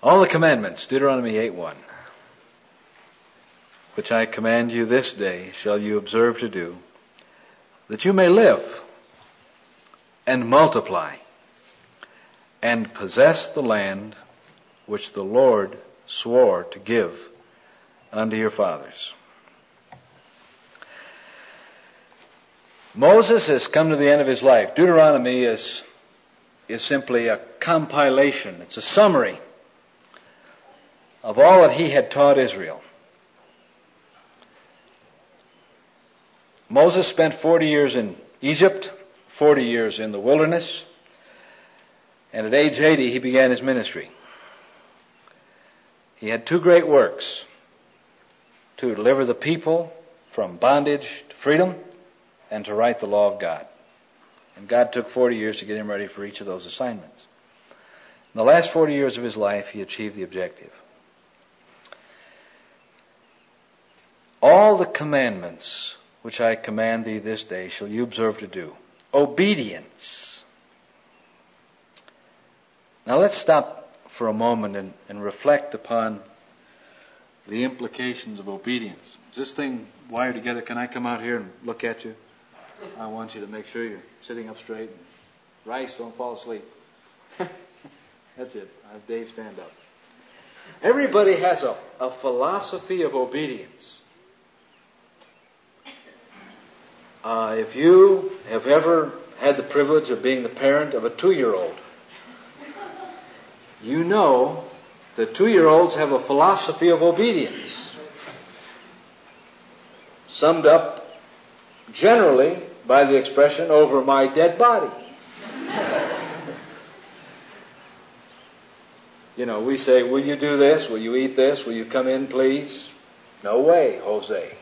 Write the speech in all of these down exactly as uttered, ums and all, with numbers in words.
All the commandments, Deuteronomy eight one, which I command you this day, shall you observe to do, that you may live and multiply and possess the land which the Lord swore to give unto your fathers. Moses has come to the end of his life. Deuteronomy is, is simply a compilation. It's a summary of all that he had taught Israel. Moses spent forty years in Egypt, forty years in the wilderness, and at age eighty he began his ministry. He had two great works: to deliver the people from bondage to freedom, and to write the law of God. And God took forty years to get him ready for each of those assignments. In the last forty years of his life, he achieved the objective. All the commandments which I command thee this day shall you observe to do. Obedience. Now let's stop for a moment and, and reflect upon the implications of obedience. Is this thing wired together? Can I come out here and look at you? I want you to make sure you're sitting up straight. And Rice, don't fall asleep. That's it. I have Dave stand up. Everybody has a, a philosophy of obedience. Uh, if you have ever had the privilege of being the parent of a two-year-old, you know that two-year-olds have a philosophy of obedience, summed up generally by the expression, over my dead body. You know, we say, will you do this? Will you eat this? Will you come in, please? No way, Jose.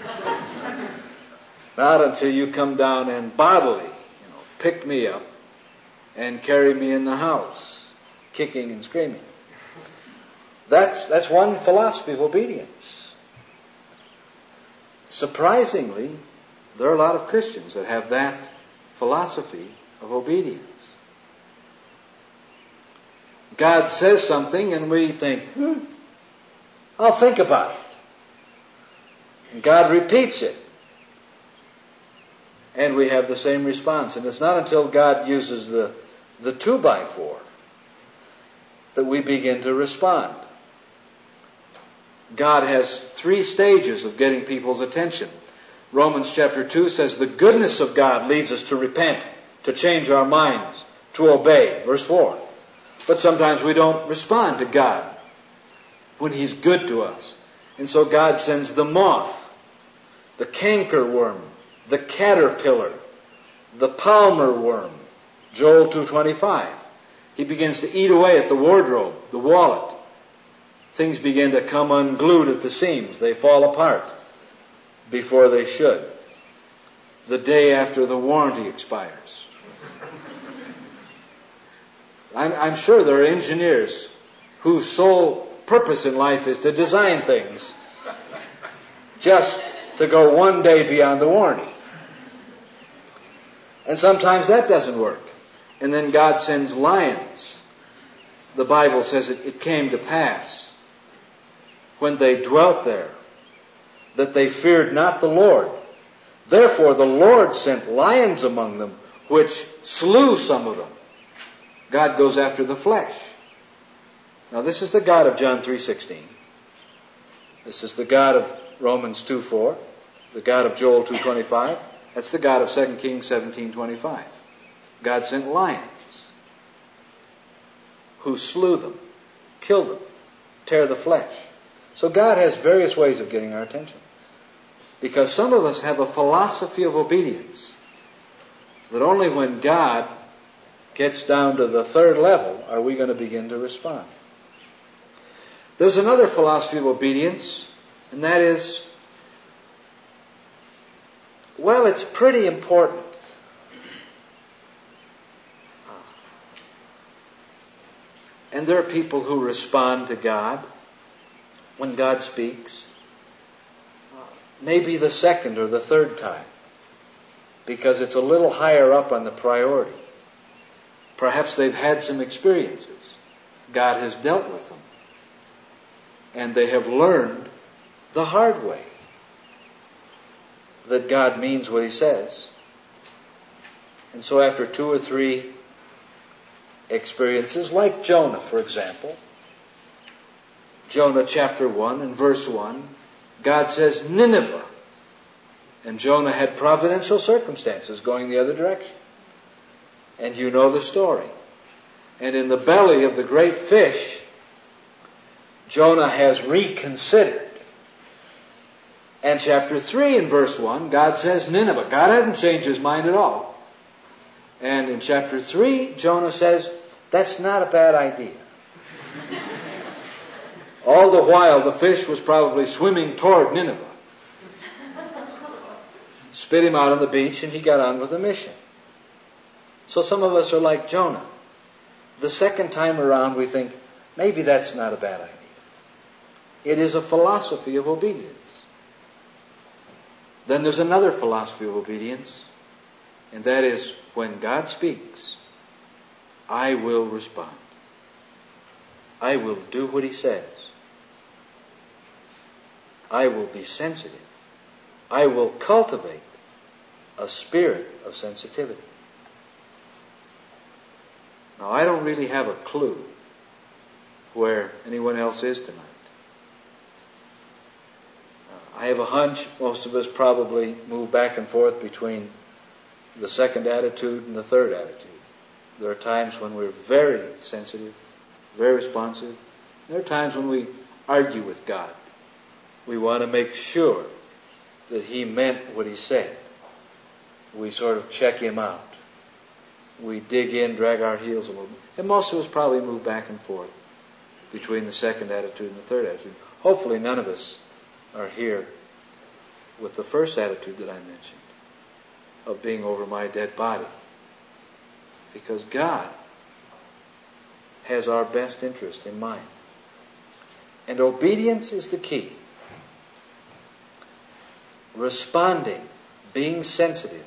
Not until you come down and bodily, you know, pick me up and carry me in the house, kicking and screaming. That's, that's one philosophy of obedience. Surprisingly, there are a lot of Christians that have that philosophy of obedience. God says something and we think, hmm, I'll think about it. And God repeats it. And we have the same response. And it's not until God uses the, the two by four that we begin to respond. God has three stages of getting people's attention. Romans chapter two says the goodness of God leads us to repent, to change our minds, to obey. Verse four. But sometimes we don't respond to God when He's good to us. And so God sends the moth, the cankerworm, the caterpillar, the palmer worm. Joel two twenty-five. He begins to eat away at the wardrobe, the wallet. Things begin to come unglued at the seams. They fall apart before they should. The day after the warranty expires. I'm, I'm sure there are engineers whose sole purpose in life is to design things just to go one day beyond the warranty. And sometimes that doesn't work. And then God sends lions. The Bible says it, it came to pass when they dwelt there that they feared not the Lord. Therefore the Lord sent lions among them, which slew some of them. God goes after the flesh. Now this is the God of John three sixteen. This is the God of Romans two four. The God of Joel two twenty-five. That's the God of Second Kings seventeen twenty-five. God sent lions who slew them, killed them, tear the flesh. So God has various ways of getting our attention. Because some of us have a philosophy of obedience that only when God gets down to the third level are we going to begin to respond. There's another philosophy of obedience, and that is, well, it's pretty important. And there are people who respond to God when God speaks, maybe the second or the third time, because it's a little higher up on the priority. Perhaps they've had some experiences. God has dealt with them. And they have learned the hard way that God means what He says. And so after two or three experiences, like Jonah, for example, Jonah chapter one and verse one, God says Nineveh. And Jonah had providential circumstances going the other direction. And you know the story. And in the belly of the great fish, Jonah has reconsidered. And chapter three and verse one, God says Nineveh. God hasn't changed His mind at all. And in chapter three, Jonah says, that's not a bad idea. All the while, the fish was probably swimming toward Nineveh. Spit him out on the beach, and he got on with the mission. So some of us are like Jonah. The second time around, we think, maybe that's not a bad idea. It is a philosophy of obedience. Then there's another philosophy of obedience, and that is, when God speaks, I will respond. I will do what He says. I will be sensitive. I will cultivate a spirit of sensitivity. Now, I don't really have a clue where anyone else is tonight. Uh, I have a hunch most of us probably move back and forth between the second attitude and the third attitude. There are times when we're very sensitive, very responsive. There are times when we argue with God. We want to make sure that He meant what He said. We sort of check Him out. We dig in, drag our heels a little bit. And most of us probably move back and forth between the second attitude and the third attitude. Hopefully none of us are here with the first attitude that I mentioned, of being over my dead body. Because God has our best interest in mind. And obedience is the key. Responding, being sensitive,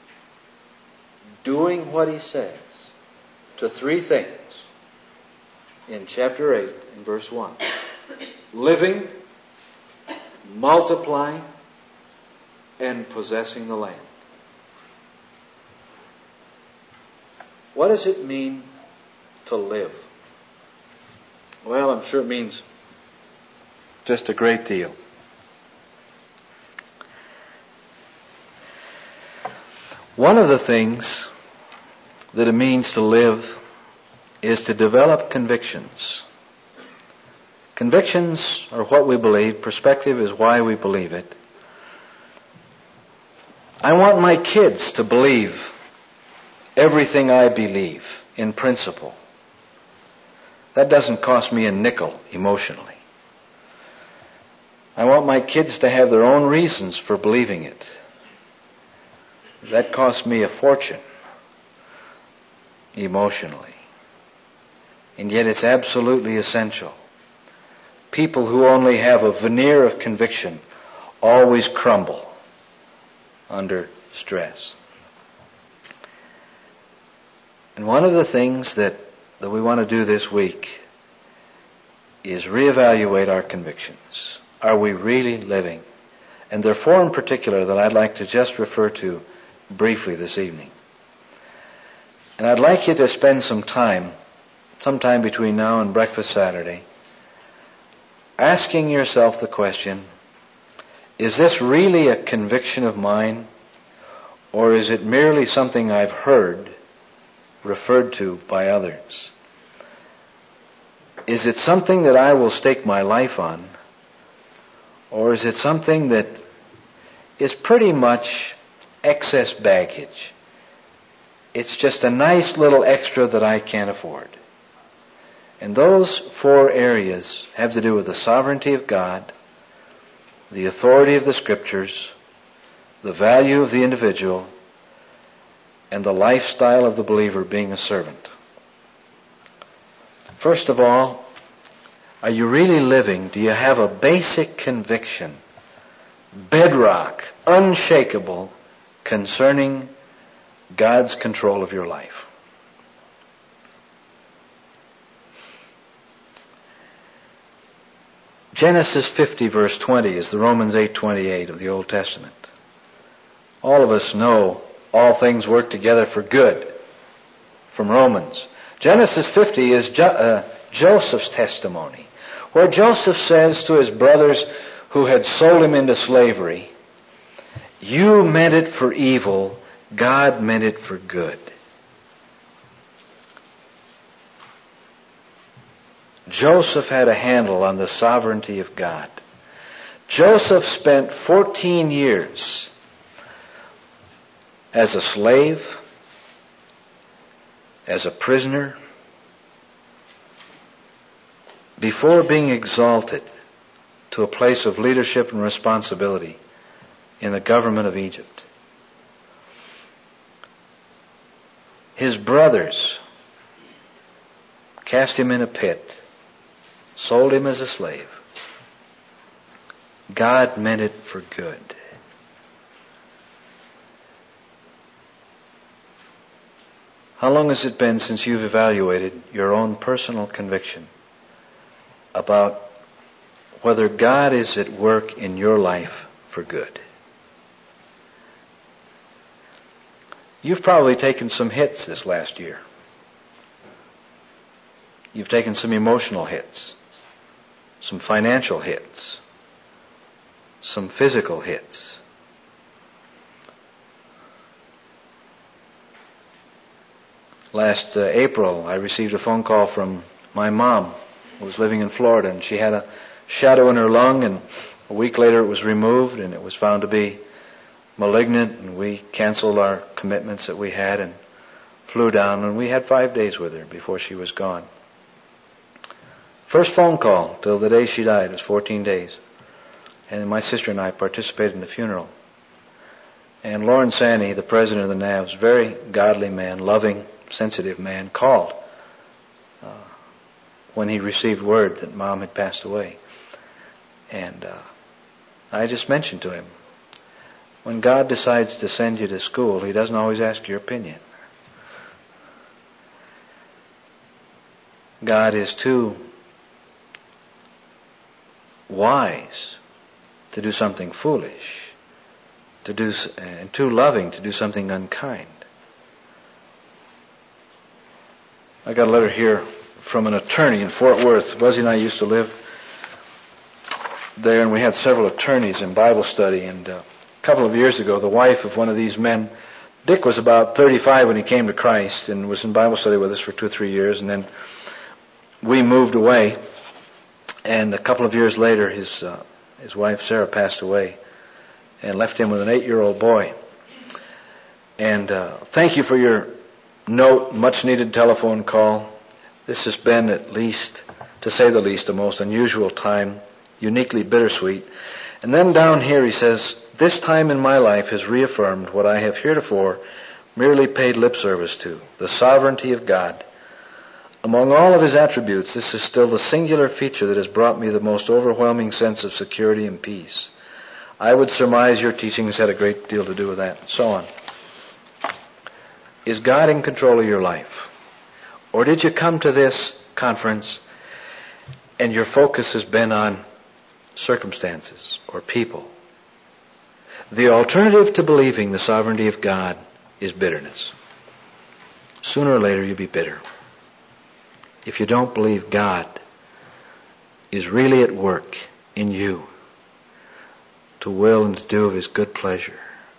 doing what He says, to three things in chapter eight and verse one. Living, multiplying, and possessing the land. What does it mean to live? Well, I'm sure it means just a great deal. One of the things that it means to live is to develop convictions. Convictions are what we believe. Perspective is why we believe it. I want my kids to believe everything I believe in principle. That doesn't cost me a nickel emotionally. I want my kids to have their own reasons for believing it. That costs me a fortune emotionally. And yet it's absolutely essential. People who only have a veneer of conviction always crumble under stress. And one of the things that, that we want to do this week is reevaluate our convictions. Are we really living? And there are four in particular that I'd like to just refer to briefly this evening. And I'd like you to spend some time, sometime between now and Breakfast Saturday, asking yourself the question, is this really a conviction of mine, or is it merely something I've heard referred to by others? Is it something that I will stake my life on, or is it something that is pretty much excess baggage? It's just a nice little extra that I can't afford. And those four areas have to do with the sovereignty of God, the authority of the Scriptures, the value of the individual, and the lifestyle of the believer being a servant. First of all, are you really living? Do you have a basic conviction, bedrock, unshakable, concerning God's control of your life? Genesis fifty verse twenty is the Romans eight twenty-eight of the Old Testament. All of us know all things work together for good from Romans. Genesis fifty is jo- uh, Joseph's testimony, where Joseph says to his brothers who had sold him into slavery, "You meant it for evil, God meant it for good." Joseph had a handle on the sovereignty of God. Joseph spent fourteen years as a slave, as a prisoner, before being exalted to a place of leadership and responsibility in the government of Egypt. His brothers cast him in a pit, sold him as a slave. God meant it for good. How long has it been since you've evaluated your own personal conviction about whether God is at work in your life for good? You've probably taken some hits this last year. You've taken some emotional hits, some financial hits, some physical hits. Last uh, April, I received a phone call from my mom, who was living in Florida, and she had a shadow in her lung, and a week later it was removed, and it was found to be malignant, and we canceled our commitments that we had and flew down, and we had five days with her before she was gone. First phone call till the day she died was fourteen days. And my sister and I participated in the funeral. And Lauren Sanny, the president of the N A Vs, very godly man, loving, sensitive man, called uh, when he received word that Mom had passed away. And uh, I just mentioned to him, when God decides to send you to school, He doesn't always ask your opinion. God is too wise to do something foolish, to do, and too loving to do something unkind. I got a letter here from an attorney in Fort Worth. Buzzy and I used to live there, and we had several attorneys in Bible study. And uh, a couple of years ago, the wife of one of these men, Dick was about thirty-five when he came to Christ and was in Bible study with us for two or three years, and then we moved away. And a couple of years later, his uh, his wife Sarah passed away and left him with an eight-year-old boy. And uh, thank you for your note, much-needed telephone call. This has been, at least, to say the least, a most unusual time, uniquely bittersweet. And then down here he says, "This time in my life has reaffirmed what I have heretofore merely paid lip service to, the sovereignty of God. Among all of His attributes, this is still the singular feature that has brought me the most overwhelming sense of security and peace. I would surmise your teachings had a great deal to do with that," and so on. Is God in control of your life? Or did you come to this conference and your focus has been on circumstances or people? The alternative to believing the sovereignty of God is bitterness. Sooner or later you'll be bitter if you don't believe God is really at work in you to will and to do of His good pleasure.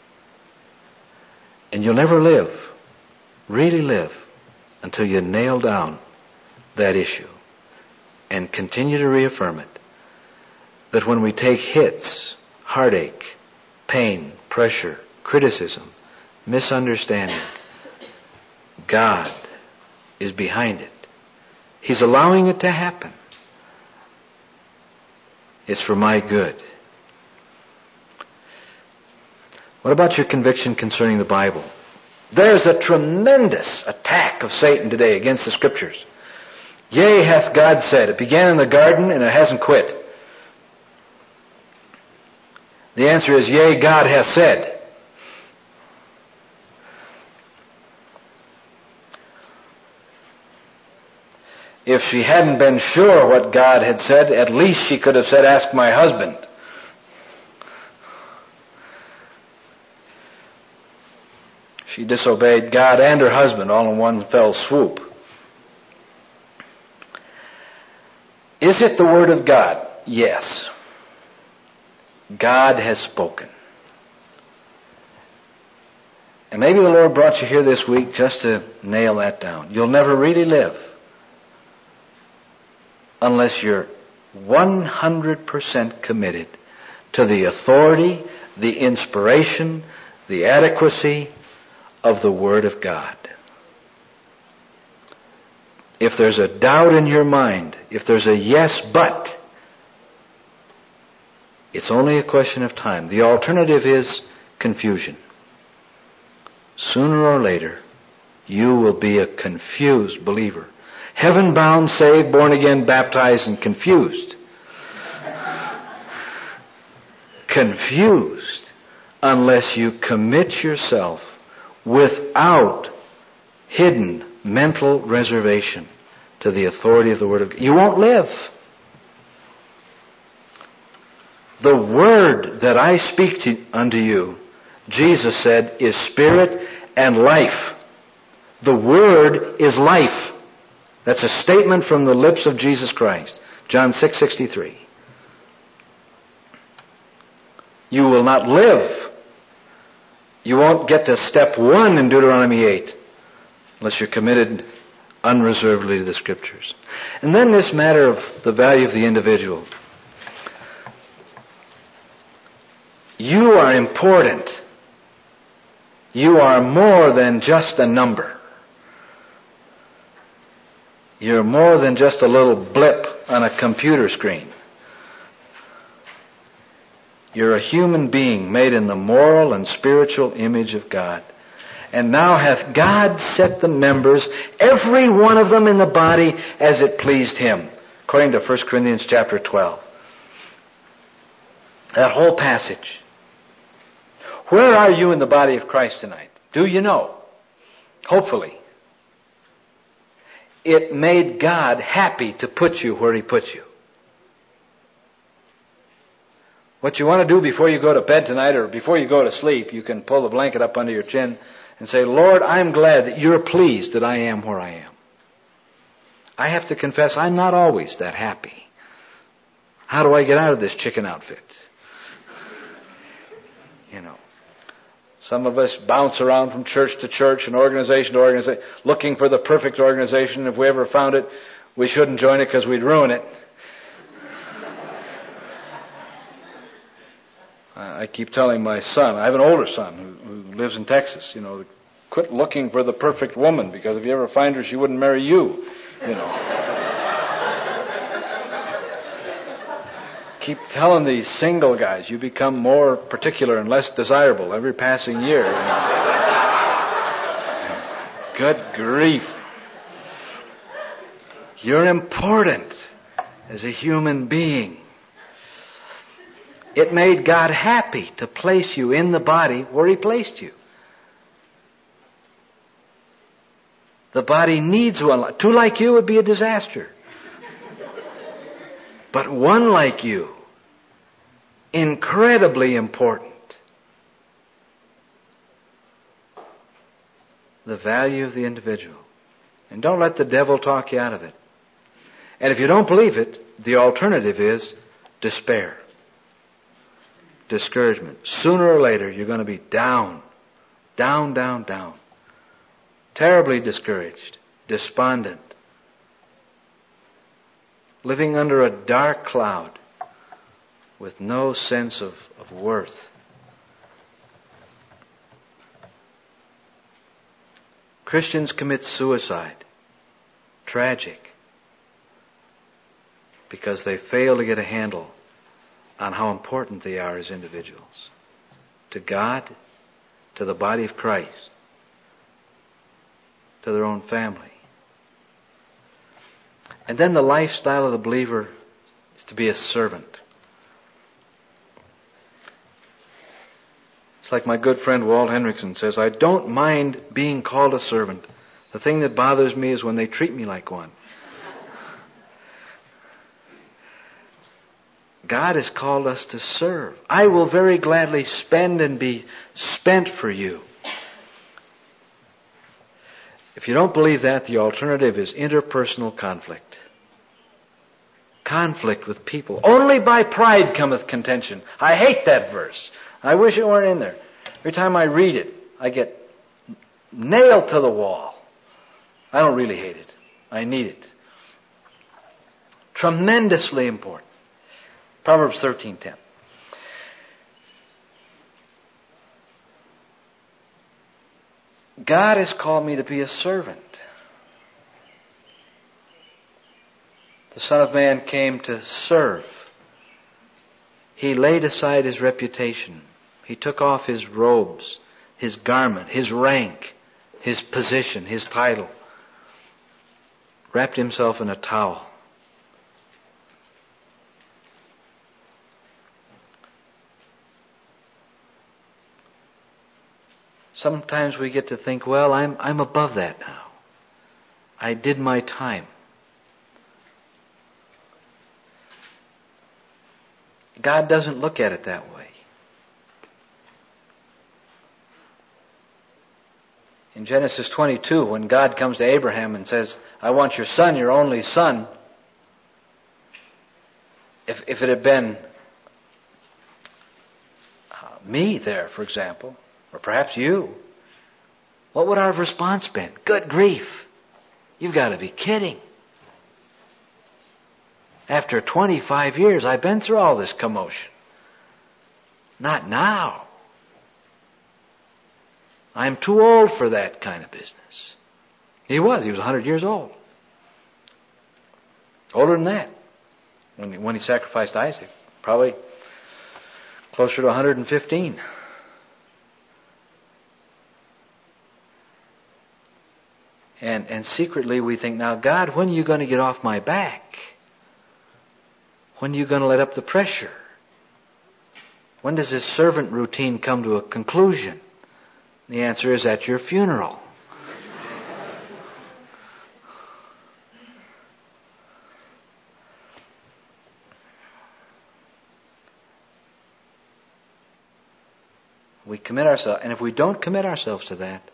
And you'll never live, really live, until you nail down that issue and continue to reaffirm it, that when we take hits, heartache, pain, pressure, criticism, misunderstanding, God is behind it. He's allowing it to happen. It's for my good. What about your conviction concerning the Bible? There's a tremendous attack of Satan today against the Scriptures. Yea, hath God said. It began in the garden and it hasn't quit. The answer is, yea, God hath said. If she hadn't been sure what God had said, at least she could have said, ask my husband. She disobeyed God and her husband all in one fell swoop. Is it the Word of God? Yes. God has spoken. And maybe the Lord brought you here this week just to nail that down. You'll never really live unless you're one hundred percent committed to the authority, the inspiration, the adequacy of the Word of God. If there's a doubt in your mind, if there's a yes, but, it's only a question of time. The alternative is confusion. Sooner or later, you will be a confused believer. Heaven-bound, saved, born again, baptized, and confused. Confused unless you commit yourself without hidden mental reservation to the authority of the Word of God. You won't live. The Word that I speak to, unto you, Jesus said, is spirit and life. The Word is life. That's a statement from the lips of Jesus Christ. John six sixty-three. You will not live. You won't get to step one in Deuteronomy eight unless you're committed unreservedly to the Scriptures. And then this matter of the value of the individual. You are important. You are more than just a number. You're more than just a little blip on a computer screen. You're a human being made in the moral and spiritual image of God. And now hath God set the members, every one of them in the body, as it pleased Him. According to First Corinthians chapter twelve. That whole passage. Where are you in the body of Christ tonight? Do you know? Hopefully. It made God happy to put you where He put you. What you want to do before you go to bed tonight or before you go to sleep, you can pull the blanket up under your chin and say, Lord, I'm glad that You're pleased that I am where I am. I have to confess, I'm not always that happy. How do I get out of this chicken outfit? You know, some of us bounce around from church to church and organization to organization, looking for the perfect organization. If we ever found it, we shouldn't join it because we'd ruin it. I keep telling my son, I have an older son who, who lives in Texas, you know, quit looking for the perfect woman, because if you ever find her, she wouldn't marry you, you know. Keep telling these single guys, you become more particular and less desirable every passing year. Good grief. You're important as a human being. It made God happy to place you in the body where He placed you. The body needs one. Two like you would be a disaster. But one like you, incredibly important. The value of the individual. And don't let the devil talk you out of it. And if you don't believe it, the alternative is despair. Discouragement. Sooner or later, you're going to be down. Down, down, down. Terribly discouraged. Despondent. Living under a dark cloud with no sense of, of worth. Christians commit suicide. Tragic. Because they fail to get a handle on how important they are as individuals. To God, to the body of Christ, to their own family. And then the lifestyle of the believer is to be a servant. It's like my good friend Walt Henrickson says, I don't mind being called a servant. The thing that bothers me is when they treat me like one. God has called us to serve. I will very gladly spend and be spent for you. If you don't believe that, the alternative is interpersonal conflict. Conflict with people. Only by pride cometh contention. I hate that verse. I wish it weren't in there. Every time I read it, I get nailed to the wall. I don't really hate it. I need it. Tremendously important. Proverbs thirteen ten. God has called me to be a servant. The Son of Man came to serve. He laid aside his reputation. He took off his robes, his garment, his rank, his position, his title. Wrapped himself in a towel. Sometimes we get to think, well, I'm, I'm above that now. I did my time. God doesn't look at it that way. In Genesis twenty-two, when God comes to Abraham and says, I want your son, your only son, if, if it had been uh, me there, for example, or perhaps you, what would our response been? Good grief. You've got to be kidding. After twenty-five years, I've been through all this commotion. Not now. I'm too old for that kind of business. He was. He was one hundred years old. Older than that. When he, when he sacrificed Isaac. Probably closer to one hundred fifteen. And, and secretly we think, now God, when are you going to get off my back? When are you going to let up the pressure? When does this servant routine come to a conclusion? The answer is at your funeral. We commit ourselves, and if we don't commit ourselves to that,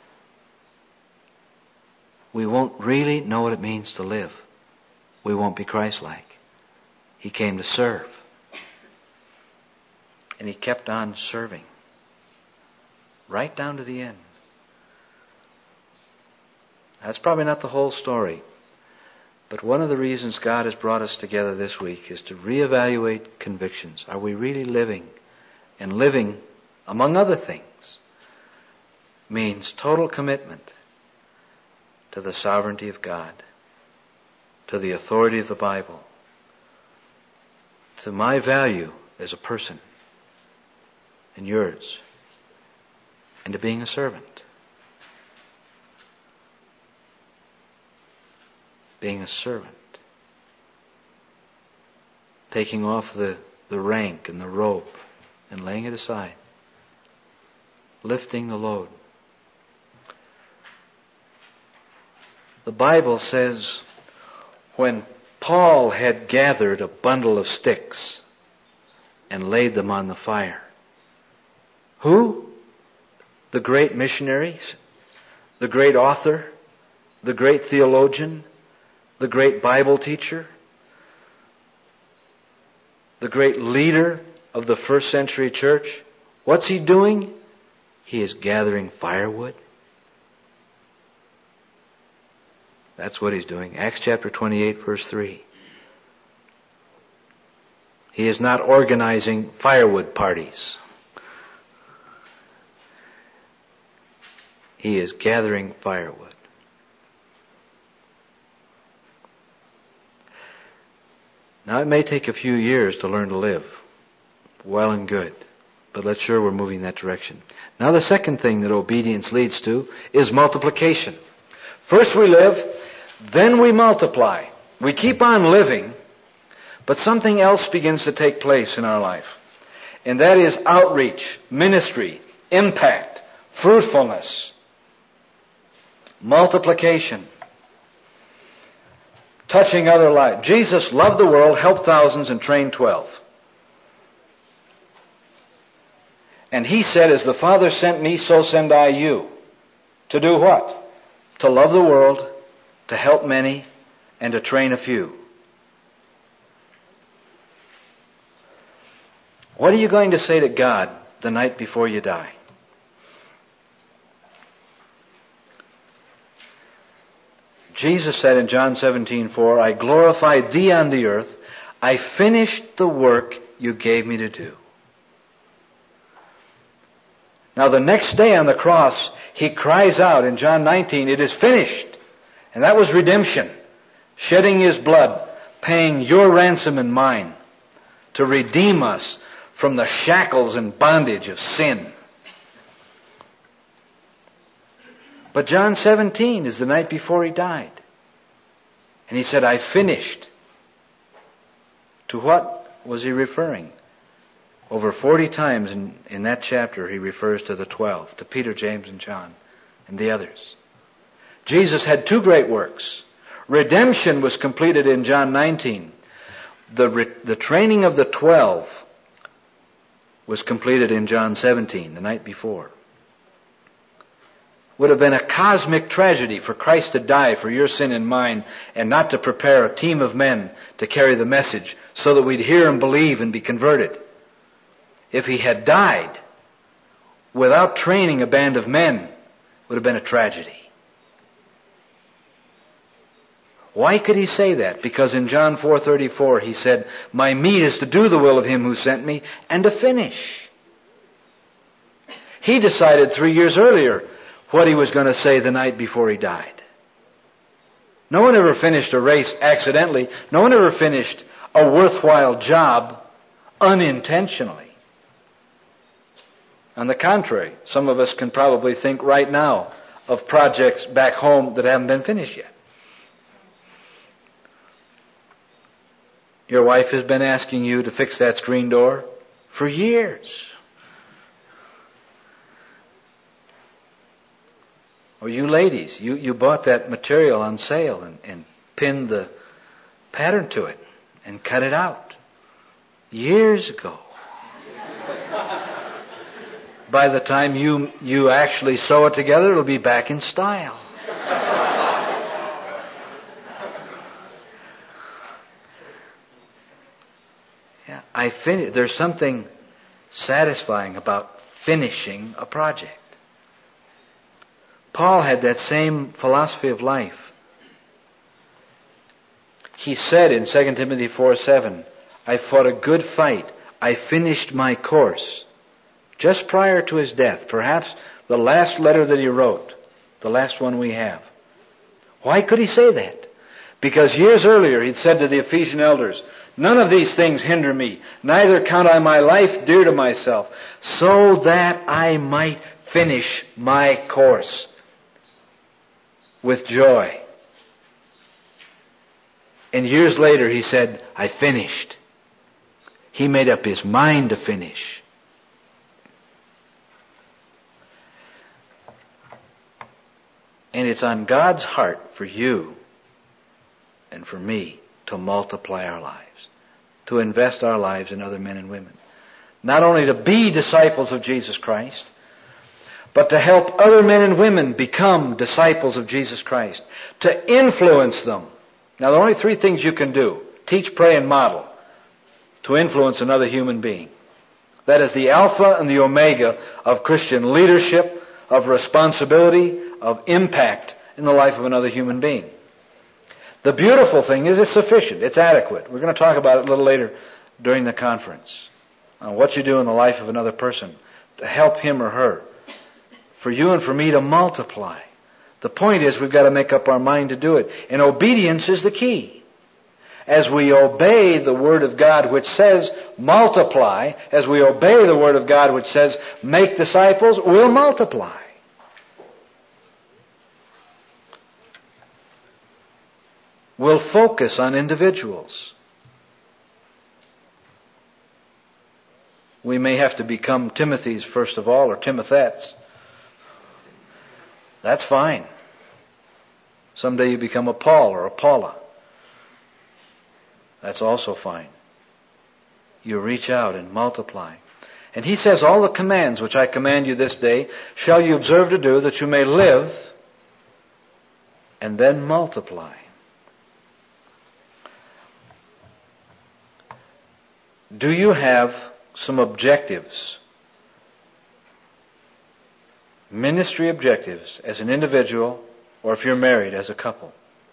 we won't really know what it means to live. We won't be Christ-like. He came to serve. And he kept on serving. Right down to the end. That's probably not the whole story. But one of the reasons God has brought us together this week is to reevaluate convictions. Are we really living? And living, among other things, means total commitment to the sovereignty of God, to the authority of the Bible, to my value as a person, and yours, and to being a servant. Being a servant. Taking off the, the rank and the robe and laying it aside. Lifting the load. The Bible says when Paul had gathered a bundle of sticks and laid them on the fire. Who? The great missionaries, the great author, the great theologian, the great Bible teacher, the great leader of the first century church. What's he doing? He is gathering firewood. That's what he's doing. Acts chapter twenty-eight, verse three. He is not organizing firewood parties. He is gathering firewood. Now it may take a few years to learn to live. Well and good. But let's sure we're moving in that direction. Now the second thing that obedience leads to is multiplication. First we live, then we multiply. We keep on living, but something else begins to take place in our life. And that is outreach, ministry, impact, fruitfulness, multiplication. touching other lives. Jesus loved the world, helped thousands, and trained twelve. And he said, as the Father sent me, so send I you. To do what? To love the world, to help many, and to train a few. What are you going to say to God the night before you die? Jesus said in John seventeen four, I glorified thee on the earth. I finished the work you gave me to do. Now the next day on the cross, he cries out in John nineteen, it is finished. And that was redemption. Shedding his blood, paying your ransom and mine to redeem us from the shackles and bondage of sin. But John seventeen is the night before he died. And he said, I finished. To what was he referring? Over forty times in, in that chapter he refers to the twelve, to Peter, James, and John, and the others. Jesus had two great works. Redemption was completed in John nineteen. The, re, the training of the twelve was completed in John seventeen, the night before. Would have been a cosmic tragedy for Christ to die for your sin and mine, and not to prepare a team of men to carry the message so that we'd hear and believe and be converted. If he had died without training a band of men, it would have been a tragedy. Why could he say that? Because in John four thirty-four he said, my meat is to do the will of him who sent me and to finish. He decided three years earlier what he was going to say the night before he died. No one ever finished a race accidentally. No one ever finished a worthwhile job unintentionally. On the contrary, some of us can probably think right now of projects back home that haven't been finished yet. Your wife has been asking you to fix that screen door for years. Or you ladies, you, you bought that material on sale and, and pinned the pattern to it and cut it out years ago. By the time you you actually sew it together, it'll be back in style. Yeah, I fin- There's something satisfying about finishing a project. Paul had that same philosophy of life. He said in Second Timothy four seven, I fought a good fight. I finished my course. Just prior to his death, perhaps the last letter that he wrote, the last one we have. Why could he say that? Because years earlier he'd said to the Ephesian elders, none of these things hinder me, neither count I my life dear to myself, so that I might finish my course with joy. And years later he said, I finished. He made up his mind to finish. And it's on God's heart for you and for me to multiply our lives, to invest our lives in other men and women. Not only to be disciples of Jesus Christ, but to help other men and women become disciples of Jesus Christ, to influence them. Now, there are only three things you can do: teach, pray, and model to influence another human being. That is the alpha and the omega of Christian leadership, of responsibility, of impact in the life of another human being. The beautiful thing is it's sufficient. It's adequate. We're going to talk about it a little later during the conference, on what you do in the life of another person to help him or her, for you and for me to multiply. The point is we've got to make up our mind to do it. And obedience is the key. As we obey the Word of God which says multiply, as we obey the Word of God which says make disciples, we'll multiply. We'll focus on individuals. We may have to become Timothys first of all, or Timothets. That's fine. Someday you become a Paul or a Paula. That's also fine. You reach out and multiply. And he says, all the commands which I command you this day shall you observe to do, that you may live and then multiply. Do you have some objectives? Ministry objectives as an individual, or if you're married, as a couple.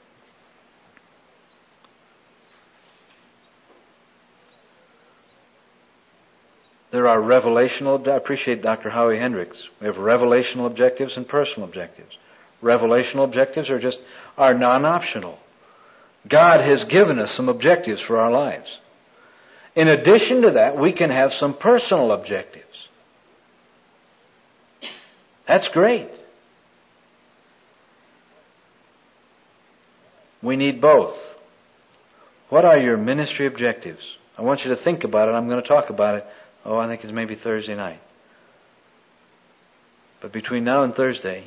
There are revelational, I appreciate Doctor Howie Hendricks. We have revelational objectives and personal objectives. Revelational objectives are just, are non-optional. God has given us some objectives for our lives. In addition to that, we can have some personal objectives. That's great. We need both. What are your ministry objectives? I want you to think about it. I'm going to talk about it. Oh, I think it's maybe Thursday night. But between now and Thursday,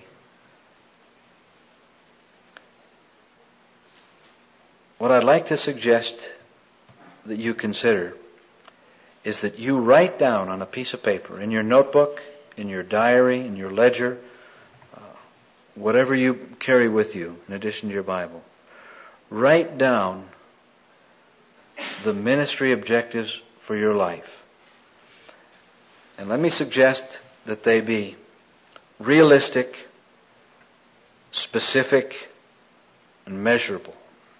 what I'd like to suggest that you consider is that you write down on a piece of paper, in your notebook, in your diary, in your ledger, uh, whatever you carry with you in addition to your Bible, write down the ministry objectives for your life. And let me suggest that they be realistic, specific, and measurable.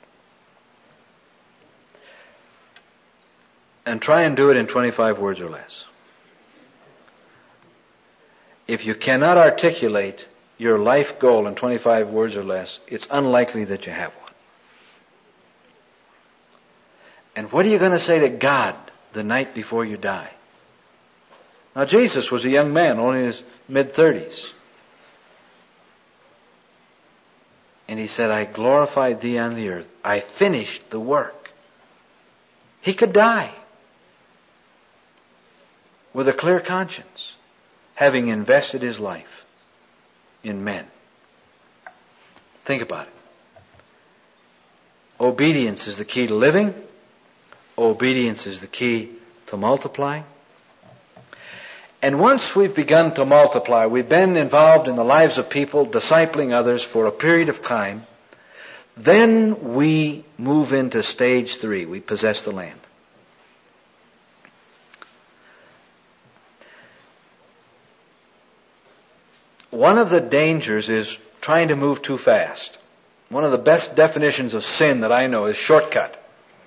And try and do it in twenty-five words or less. If you cannot articulate your life goal in twenty-five words or less, it's unlikely that you have one. And what are you going to say to God the night before you die? Now, Jesus was a young man, only in his mid-thirties. And he said, I glorified thee on the earth. I finished the work. He could die with a clear conscience, having invested his life in men. Think about it. Obedience is the key to living. Obedience is the key to multiplying. And once we've begun to multiply, we've been involved in the lives of people, discipling others for a period of time, then we move into stage three. We possess the land. One of the dangers is trying to move too fast. One of the best definitions of sin that I know is shortcut.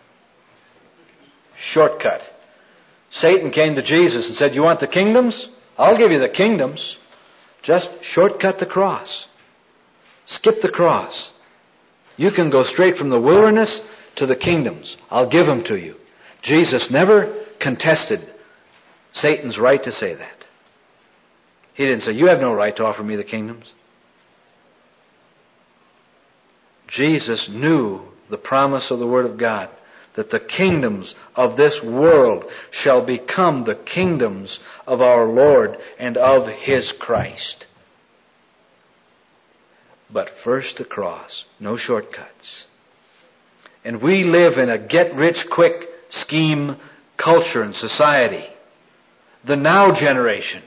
Shortcut. Satan came to Jesus and said, you want the kingdoms? I'll give you the kingdoms. Just shortcut the cross. Skip the cross. You can go straight from the wilderness to the kingdoms. I'll give them to you. Jesus never contested Satan's right to say that. He didn't say, you have no right to offer me the kingdoms. Jesus knew the promise of the Word of God, that the kingdoms of this world shall become the kingdoms of our Lord and of His Christ. But first the cross, no shortcuts. And we live in a get-rich-quick scheme culture and society. The now generation.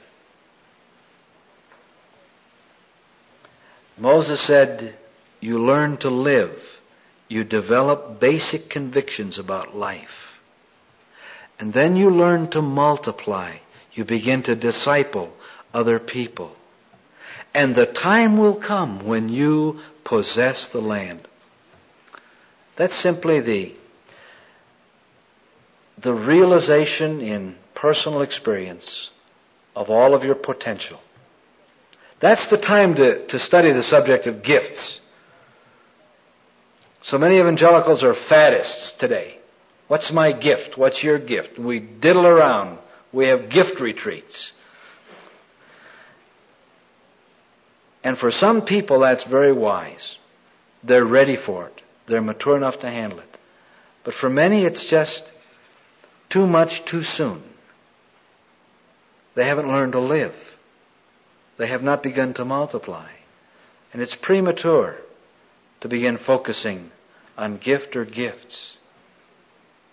Moses said, you learn to live. You develop basic convictions about life. And then you learn to multiply. You begin to disciple other people. And the time will come when you possess the land. That's simply the, the realization in personal experience of all of your potential. That's the time to, to study the subject of gifts. So many evangelicals are faddists today. What's my gift? What's your gift? We diddle around. We have gift retreats. And for some people that's very wise. They're ready for it. They're mature enough to handle it. But for many it's just too much too soon. They haven't learned to live. They have not begun to multiply. And it's premature to begin focusing on gift or gifts.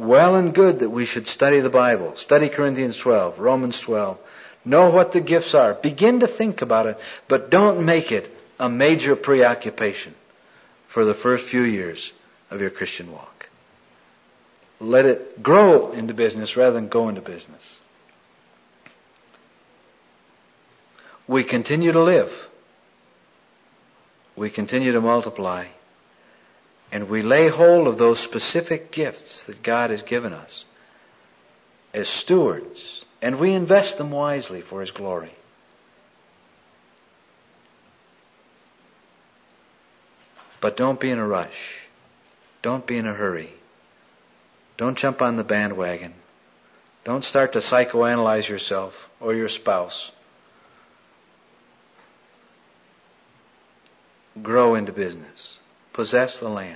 well and good that we should study the Bible. Study Corinthians twelve, Romans twelve. Know what the gifts are. Begin to think about it, but don't make it a major preoccupation for the first few years of your Christian walk. Let it grow into business rather than go into business. We continue to live. We continue to multiply. And we lay hold of those specific gifts that God has given us as stewards. And we invest them wisely for His glory. But don't be in a rush. Don't be in a hurry. Don't jump on the bandwagon. Don't start to psychoanalyze yourself or your spouse. Grow into business. Possess the land.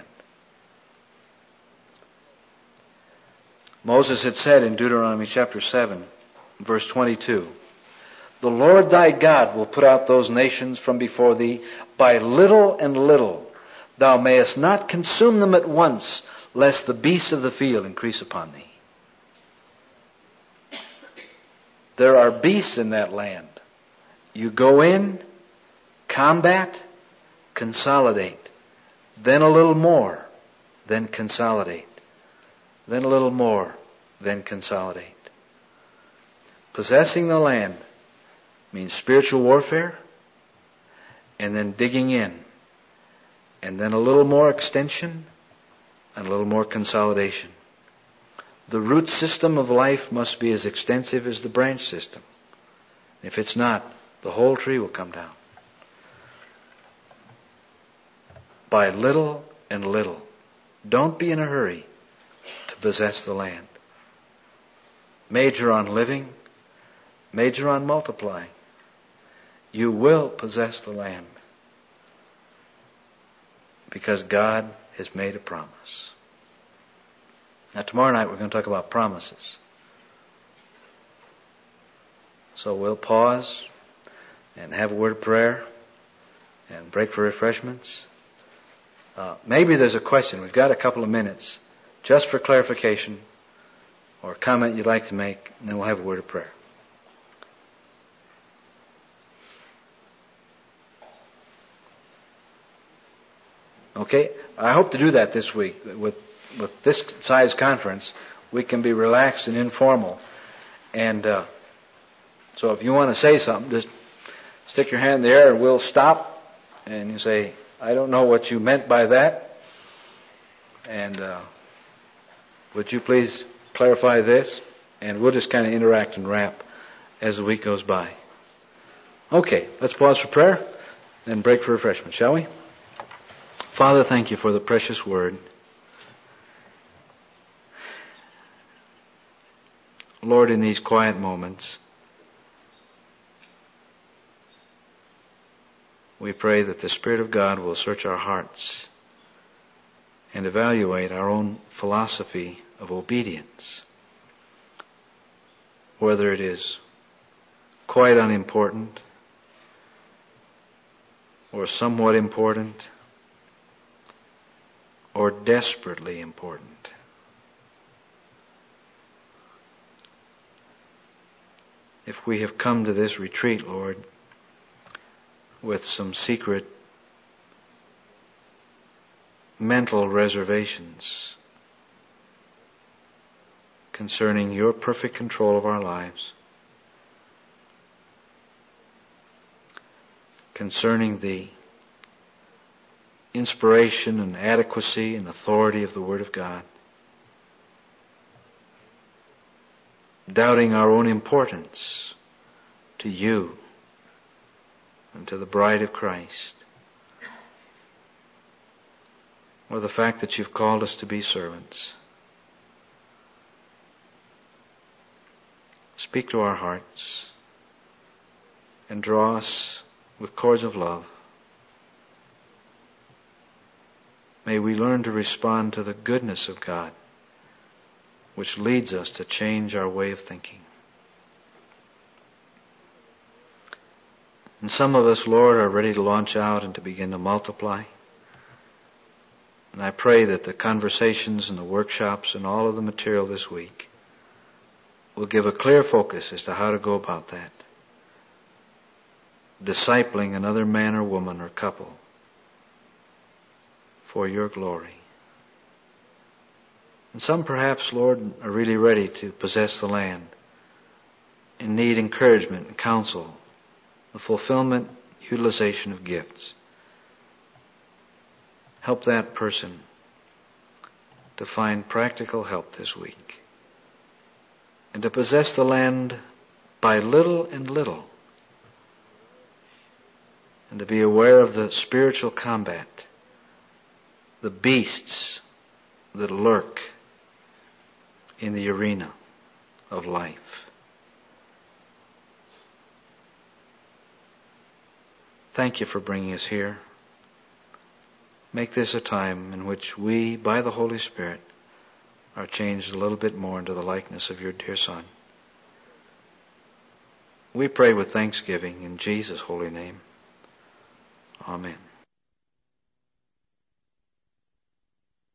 Moses had said in Deuteronomy chapter seven, verse twenty-two, the Lord thy God will put out those nations from before thee by little and little. Thou mayest not consume them at once, lest the beasts of the field increase upon thee. There are beasts in that land. You go in, combat, consolidate. Then a little more, then consolidate. Then a little more, then consolidate. Possessing the land means spiritual warfare, and then digging in, and then a little more extension, and a little more consolidation. The root system of life must be as extensive as the branch system. If it's not, the whole tree will come down. By little and little. Don't be in a hurry to possess the land. Major on living, major on multiplying. You will possess the land because God has made a promise. Now tomorrow night we're going to talk about promises. So we'll pause and have a word of prayer and break for refreshments. Uh, maybe there's a question. We've got a couple of minutes just for clarification or a comment you'd like to make, and then we'll have a word of prayer. Okay? I hope to do that this week. With with this size conference, we can be relaxed and informal. And uh, so if you want to say something, just stick your hand in the air and we'll stop. And you say, I don't know what you meant by that. And uh, would you please clarify this? And we'll just kind of interact and wrap as the week goes by. Okay, let's pause for prayer and break for refreshment, shall we? Father, thank you for the precious word. Lord, in these quiet moments, we pray that the Spirit of God will search our hearts and evaluate our own philosophy of obedience, whether it is quite unimportant or somewhat important or desperately important. If we have come to this retreat, Lord, with some secret mental reservations concerning your perfect control of our lives, concerning the inspiration and adequacy and authority of the Word of God, doubting our own importance to you and to the bride of Christ, or the fact that you've called us to be servants. Speak to our hearts and draw us with cords of love. May we learn to respond to the goodness of God, which leads us to change our way of thinking. And some of us, Lord, are ready to launch out and to begin to multiply. And I pray that the conversations and the workshops and all of the material this week will give a clear focus as to how to go about that. Discipling another man or woman or couple for your glory. And some perhaps, Lord, are really ready to possess the land and need encouragement and counsel, the fulfillment, utilization of gifts. Help that person to find practical help this week and to possess the land by little and little, and to be aware of the spiritual combat, the beasts that lurk in the arena of life. Thank you for bringing us here. Make this a time in which we, by the Holy Spirit, are changed a little bit more into the likeness of your dear Son. We pray with thanksgiving in Jesus' holy name. Amen.